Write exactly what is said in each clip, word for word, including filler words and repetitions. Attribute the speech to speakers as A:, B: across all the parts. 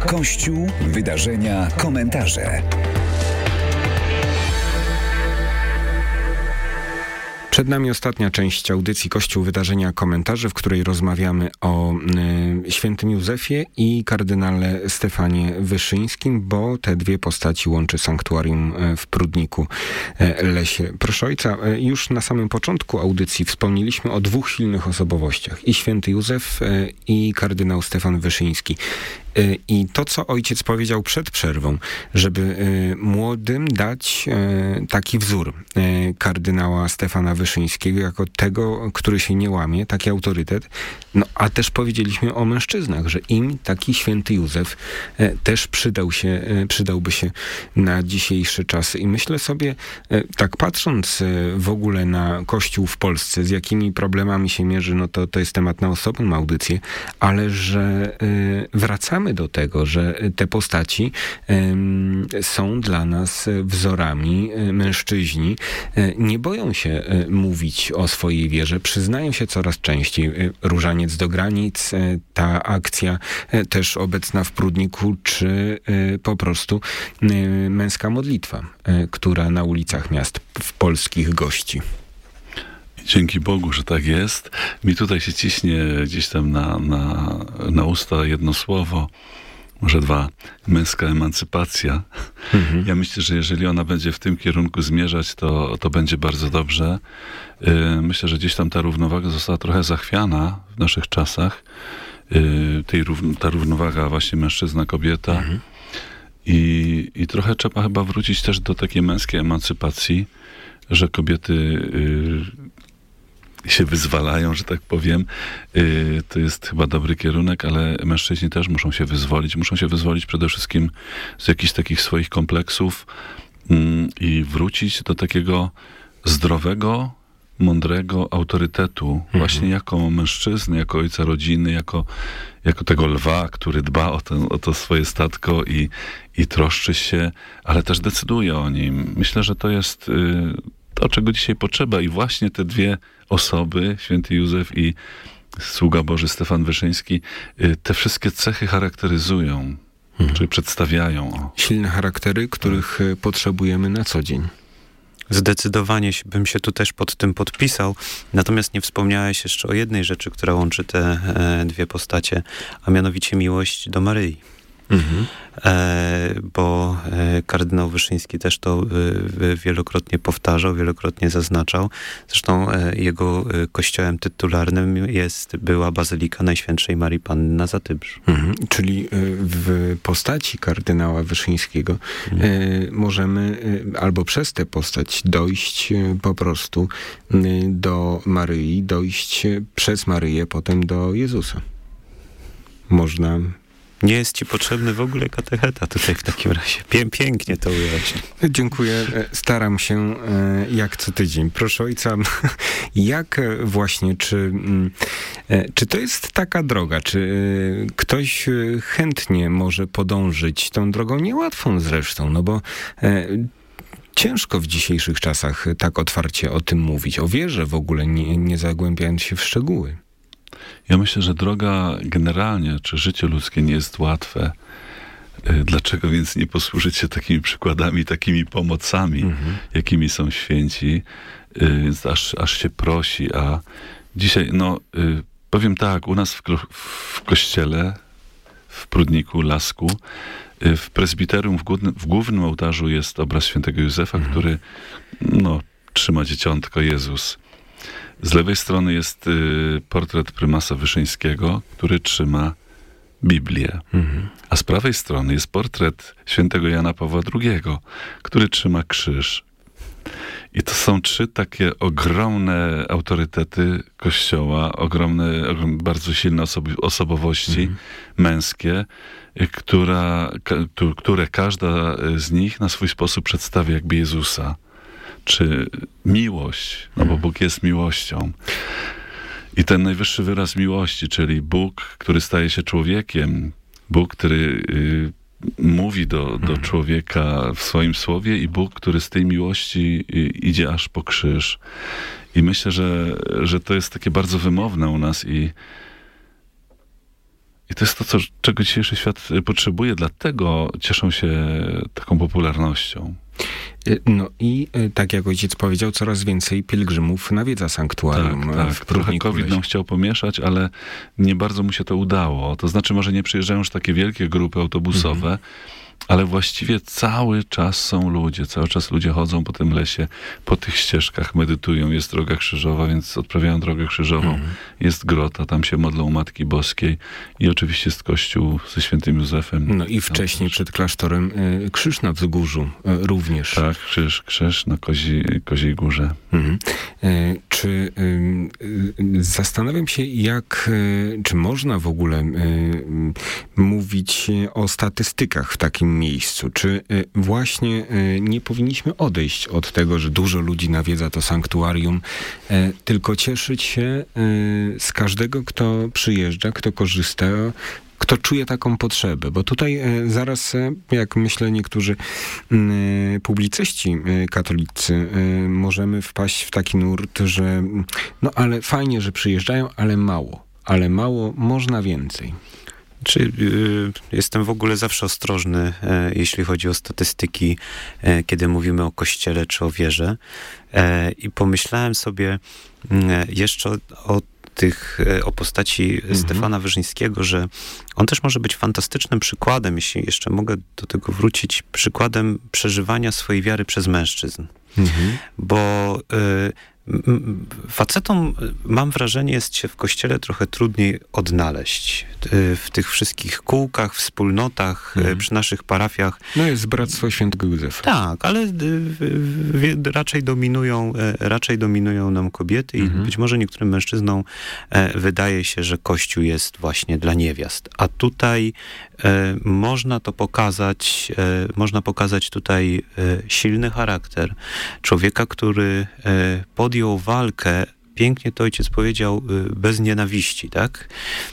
A: Kościół, wydarzenia, komentarze.
B: Przed nami ostatnia część audycji Kościół, wydarzenia, komentarze, w której rozmawiamy o y, świętym Józefie i kardynale Stefanie Wyszyńskim, bo te dwie postaci łączy sanktuarium w Prudniku Lesie. Proszę ojca, już na samym początku audycji wspomnieliśmy o dwóch silnych osobowościach. I święty Józef, y, i kardynał Stefan Wyszyński. I to, co ojciec powiedział przed przerwą, żeby y, młodym dać y, taki wzór y, kardynała Stefana Wyszyńskiego jako tego, który się nie łamie, taki autorytet. No, a też powiedzieliśmy o mężczyznach, że im taki święty Józef y, też przydał się, y, przydałby się na dzisiejsze czasy. I myślę sobie, y, tak patrząc y, w ogóle na Kościół w Polsce, z jakimi problemami się mierzy, no to, to jest temat na osobną audycję, ale że y, wracamy do tego, że te postaci um, są dla nas wzorami. Mężczyźni nie boją się mówić o swojej wierze, przyznają się coraz częściej. Różaniec do granic, ta akcja też obecna w Prudniku, czy po prostu męska modlitwa, która na ulicach miast w polskich gości.
C: Dzięki Bogu, że tak jest. Mi tutaj się ciśnie gdzieś tam na, na, na usta jedno słowo, może dwa, męska emancypacja. Mhm. Ja myślę, że jeżeli ona będzie w tym kierunku zmierzać, to, to będzie bardzo dobrze. Yy, myślę, że gdzieś tam ta równowaga została trochę zachwiana w naszych czasach. Yy, tej równ- ta równowaga właśnie mężczyzna-kobieta. Mhm. I, I trochę trzeba chyba wrócić też do takiej męskiej emancypacji, że kobiety yy, się wyzwalają, że tak powiem. Yy, to jest chyba dobry kierunek, ale mężczyźni też muszą się wyzwolić. Muszą się wyzwolić przede wszystkim z jakichś takich swoich kompleksów yy, i wrócić do takiego zdrowego, mądrego autorytetu. Mhm. Właśnie jako mężczyzny, jako ojca rodziny, jako, jako tego lwa, który dba o, ten, o to swoje statko i, i troszczy się, ale też decyduje o nim. Myślę, że to jest yy, to, czego dzisiaj potrzeba i właśnie te dwie osoby, święty Józef i sługa Boży Stefan Wyszyński, te wszystkie cechy charakteryzują, hmm. czy przedstawiają. O.
B: Silne charaktery, których hmm. potrzebujemy na co dzień.
D: Zdecydowanie bym się tu też pod tym podpisał. Natomiast nie wspomniałeś jeszcze o jednej rzeczy, która łączy te e, dwie postacie, a mianowicie miłość do Maryi. Mhm. E, bo e, kardynał Wyszyński też to e, wielokrotnie powtarzał, wielokrotnie zaznaczał. Zresztą e, jego e, kościołem tytularnym jest, była Bazylika Najświętszej Marii Panny na Zatybrzu.
B: Mhm. Czyli e, w postaci kardynała Wyszyńskiego mhm. e, możemy e, albo przez tę postać dojść e, po prostu e, do Maryi, dojść e, przez Maryję potem do Jezusa. Można...
D: Nie jest ci potrzebny w ogóle katecheta tutaj w takim razie. Pię- pięknie to ująć.
B: Dziękuję. Staram się jak co tydzień. Proszę ojca, jak właśnie, czy, czy to jest taka droga, czy ktoś chętnie może podążyć tą drogą, niełatwą zresztą, no bo ciężko w dzisiejszych czasach tak otwarcie o tym mówić, o wierze w ogóle, nie, nie zagłębiając się w szczegóły.
C: Ja myślę, że droga generalnie, czy życie ludzkie nie jest łatwe. Dlaczego więc nie posłużyć się takimi przykładami, takimi pomocami, mhm. jakimi są święci? Więc aż, aż się prosi. A dzisiaj, no powiem tak, u nas w, w kościele, w Prudniku, Lasku, w prezbiterium, w głównym, w głównym ołtarzu jest obraz świętego Józefa, mhm. który no, trzyma dzieciątko Jezus. Z lewej strony jest y, portret prymasa Wyszyńskiego, który trzyma Biblię. Mhm. A z prawej strony jest portret świętego Jana Pawła drugiego, który trzyma krzyż. I to są trzy takie ogromne autorytety Kościoła, ogromne, ogromne bardzo silne osobi- osobowości mhm. męskie, która, ka, które każda z nich na swój sposób przedstawia jakby Jezusa. Czy miłość, no bo Bóg jest miłością. I ten najwyższy wyraz miłości, czyli Bóg, który staje się człowiekiem, Bóg, który y, mówi do, do człowieka w swoim słowie i Bóg, który z tej miłości y, idzie aż po krzyż. I myślę, że, że to jest takie bardzo wymowne u nas i I to jest to, co, czego dzisiejszy świat potrzebuje, dlatego cieszą się taką popularnością.
B: No i tak jak ojciec powiedział, coraz więcej pielgrzymów nawiedza sanktuarium
C: tak, tak.
B: w Prudniku
C: Trochę COVID nam chciał pomieszać, ale nie bardzo mu się to udało. To znaczy może nie przyjeżdżają już takie wielkie grupy autobusowe, mhm. ale właściwie cały czas są ludzie, cały czas ludzie chodzą po tym lesie, po tych ścieżkach, medytują, jest droga krzyżowa, więc odprawiają drogę krzyżową, mhm. jest grota, tam się modlą u Matki Boskiej i oczywiście jest kościół ze świętym Józefem.
B: No i wcześniej przed klasztorem y, krzyż na Wzgórzu y, również.
C: Tak, krzyż, krzyż na Kozi, Koziej Górze.
B: Mhm. Y, czy y, y, zastanawiam się, jak, y, czy można w ogóle y, mówić o statystykach w takim miejscu. Czy właśnie nie powinniśmy odejść od tego, że dużo ludzi nawiedza to sanktuarium, tylko cieszyć się z każdego, kto przyjeżdża, kto korzysta, kto czuje taką potrzebę? Bo tutaj zaraz, jak myślę niektórzy publicyści katolicy, możemy wpaść w taki nurt, że no ale fajnie, że przyjeżdżają, ale mało. Ale mało, można więcej.
D: Czy y, jestem w ogóle zawsze ostrożny, e, jeśli chodzi o statystyki, e, kiedy mówimy o kościele czy o wierze. E, I pomyślałem sobie e, jeszcze o, o tych, e, o postaci mhm. Stefana Wyszyńskiego, że on też może być fantastycznym przykładem, jeśli jeszcze mogę do tego wrócić, przykładem przeżywania swojej wiary przez mężczyzn. Mhm. Bo y, facetom, mam wrażenie, jest się w kościele trochę trudniej odnaleźć. W tych wszystkich kółkach, wspólnotach, hmm. przy naszych parafiach.
B: No jest Bractwo Świętego Józefa.
D: Tak, ale raczej dominują, raczej dominują nam kobiety i hmm. być może niektórym mężczyznom wydaje się, że Kościół jest właśnie dla niewiast. A tutaj można to pokazać, można pokazać tutaj silny charakter człowieka, który podjął walkę, pięknie to ojciec powiedział, bez nienawiści, tak?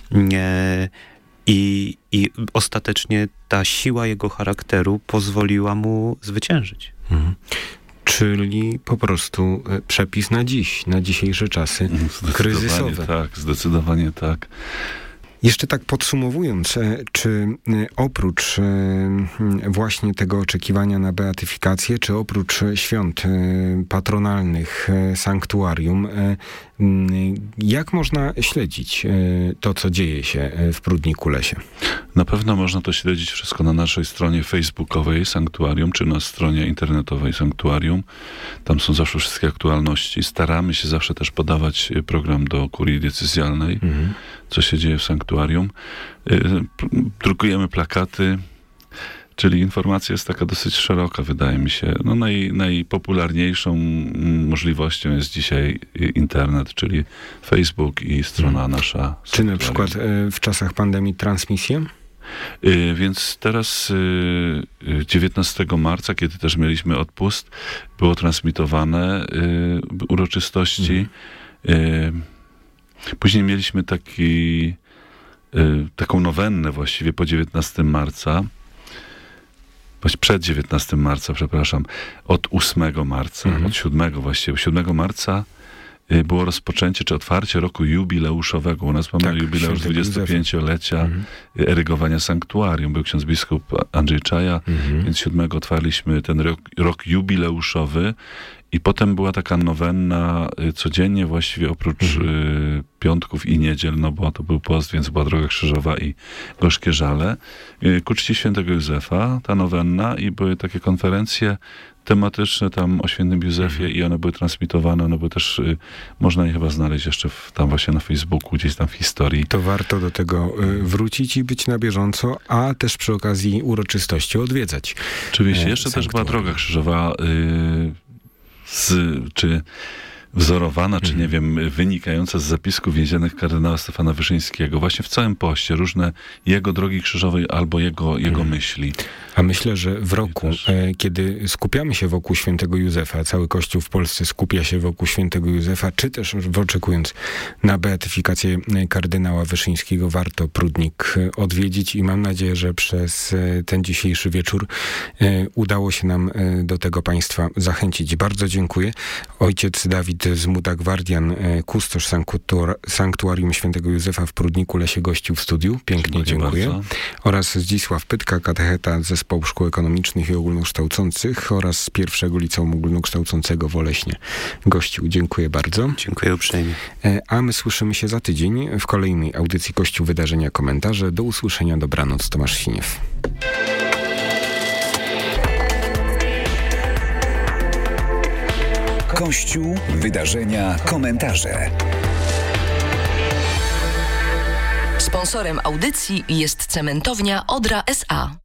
D: I, i ostatecznie ta siła jego charakteru pozwoliła mu zwyciężyć. Mhm.
B: Czyli po prostu przepis na dziś, na dzisiejsze czasy kryzysowe.
C: Tak, zdecydowanie tak.
B: Jeszcze tak podsumowując, czy oprócz właśnie tego oczekiwania na beatyfikację, czy oprócz świąt patronalnych sanktuarium, jak można śledzić to, co dzieje się w Prudniku Lesie?
C: Na pewno można to śledzić wszystko na naszej stronie facebookowej Sanktuarium, czy na stronie internetowej Sanktuarium. Tam są zawsze wszystkie aktualności. Staramy się zawsze też podawać program do kurii diecezjalnej, mhm. co się dzieje w Sanktuarium. Drukujemy plakaty, czyli informacja jest taka dosyć szeroka, wydaje mi się. No naj, najpopularniejszą możliwością jest dzisiaj internet, czyli Facebook i strona hmm. nasza.
B: Czy na przykład w czasach pandemii transmisje?
C: Yy, więc teraz yy, dziewiętnastego marca, kiedy też mieliśmy odpust, było transmitowane yy, uroczystości. Hmm. Yy, później mieliśmy taki, yy, taką nowennę właściwie po dziewiętnastego marca. Przed dziewiętnastego marca, przepraszam, od ósmego marca, mhm. od siódmego właściwie. siódmego marca było rozpoczęcie, czy otwarcie roku jubileuszowego. U nas mamy tak, jubileusz dwudziestopięciolecia mhm. erygowania sanktuarium. Był ksiądz biskup Andrzej Czaja, mhm. więc siódmego otwarliśmy ten rok, rok jubileuszowy i potem była taka nowenna codziennie właściwie oprócz mhm. y, piątków i niedziel, no bo to był post, więc była Droga Krzyżowa i Gorzkie Żale. Y, ku czci świętego Józefa ta nowenna i były takie konferencje tematyczne tam o świętym Józefie mhm. i one były transmitowane, one były też, y, można je chyba znaleźć jeszcze w, tam właśnie na Facebooku, gdzieś tam w historii.
B: To warto do tego y, wrócić i być na bieżąco, a też przy okazji uroczystości odwiedzać.
C: Oczywiście, e, jeszcze też była Droga Krzyżowa, y, z, czy wzorowana, czy nie wiem, wynikająca z zapisków więziennych kardynała Stefana Wyszyńskiego. Właśnie w całym poście różne jego drogi krzyżowej albo jego, jego hmm. myśli.
B: A myślę, że w roku, też... e, kiedy skupiamy się wokół świętego Józefa, cały Kościół w Polsce skupia się wokół świętego Józefa, czy też oczekując na beatyfikację kardynała Wyszyńskiego, warto Prudnik odwiedzić i mam nadzieję, że przez ten dzisiejszy wieczór e, udało się nam do tego Państwa zachęcić. Bardzo dziękuję. Ojciec Dawid z Muda Gwardian, kustosz Sanktuarium Świętego Józefa w Prudniku Lesie gościł w studiu. Pięknie dziękuję. dziękuję. Oraz Zdzisław Pytka, katecheta Zespołu Szkół Ekonomicznych i Ogólnokształcących oraz pierwszego Liceum Ogólnokształcącego w Oleśnie gościł. Dziękuję bardzo.
D: Dziękuję uprzejmie.
B: A my słyszymy się za tydzień w kolejnej audycji Kościół, Wydarzenia, Komentarze. Do usłyszenia. Dobranoc. Tomasz Siniew.
A: Kościół, wydarzenia, komentarze.
E: Sponsorem audycji jest cementownia Odra S A.